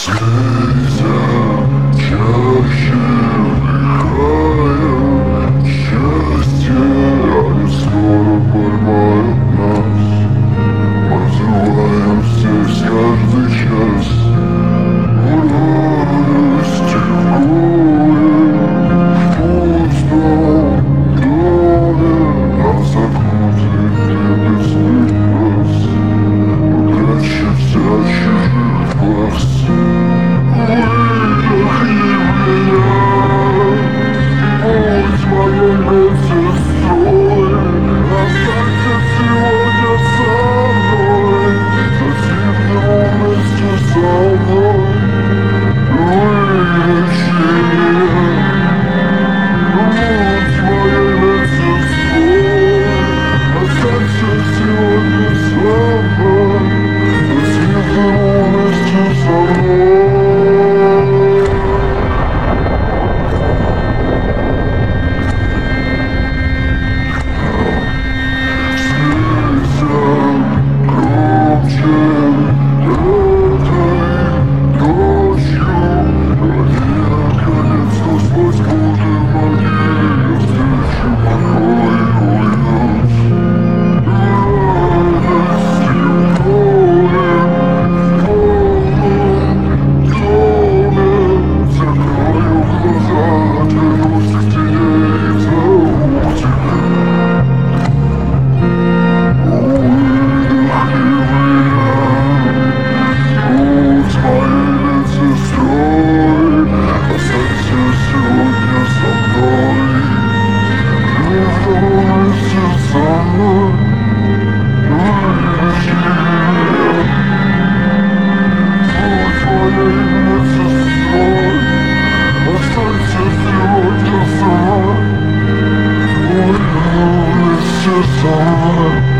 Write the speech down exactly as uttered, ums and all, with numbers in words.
Слезя чаще вдыхая счастье, они скоро поймают нас. Мы взрываемся с каждый час, в радости, в горе, в пустом доме. Нас окружит небесный глаз, мы прячемся от чужих глаз. Выдохни меня, будь моей медсестрой, останься сегодня со мной, затихни вместе со мной. Вылечи меня, будь моей медсестрой, останься сегодня со мной, затихни вместе со мной. Just